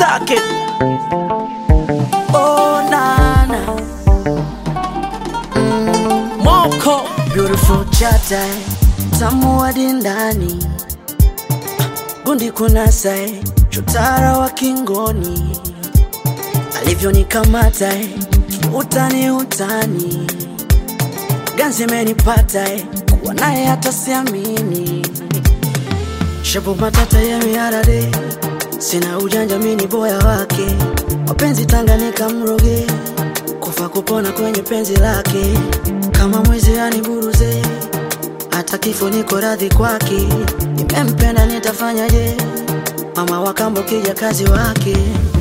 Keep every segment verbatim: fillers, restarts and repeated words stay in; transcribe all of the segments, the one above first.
Stack it. Oh nana, mm, Moko, beautiful chata, tamu hadi ndani, gundi kunasai, chotara wa kingoni, alivyo nikamata, utani utani, ganzi menipata, kuwa nae hata siamini. Shabu matata ya miarade, sina ujanja mini boya wake, mapenzi Tanganyika mroge, kufa kupona kwenye penzi lake, kama mwezi aniburuze, hata kifo niko radhi kwake, nimempenda nitafanyaje, mama wakambo kija kazi wake.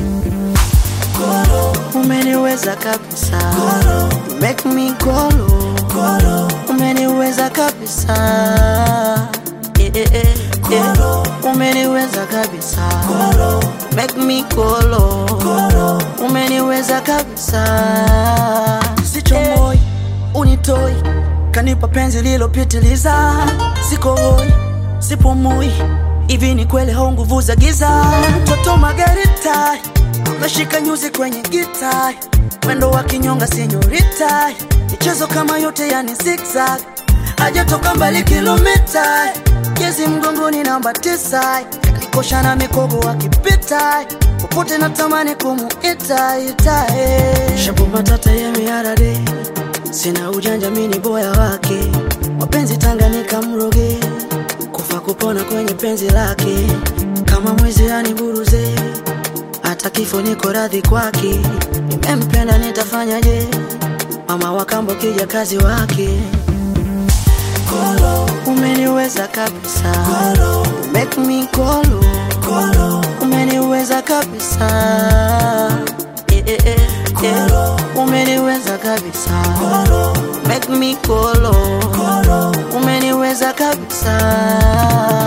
Kolo, umeniweza kabisa, Kolo, make me kolo, Kolo, umeniweza kabisa, eh eh eh, Kolo, umeniweza kabisa, Kolo, make me kolo, Kolo, umeniweza kabisa. Sicho moi, unitoi, kanipa penzi lilopitiliza, siko hoi, sipo moi, hivi ni kweli hau nguvu za giza. Mtoto Margarita, ameshika nyuzi kwenye gita, mwendo wa kinyonga senyorita, michezo kama yote yani zigzag, hajatoka mbali kilomita, jezi mgongoni namba tisa, nikosha na mikogo wakipita, popote natamani kumuita ita. Shabu matata ya miarade, sina ujanja mini boya wake, mapenzi Tanganyika mroge, kufa kupona kwenye penzi lake, kama mwezi aniburuze, hata kifo niko radhi kwake, nimempenda nitafanyaje, mama wakambo kija kazi wake. Kolo, umeniweza kabisa, Kolo, make me kolo, Kolo, umeniweza kabisa, eh eh eh, Kolo, umeniweza kabisa, Kolo, make me kolo, Kolo, umeniweza kabisa.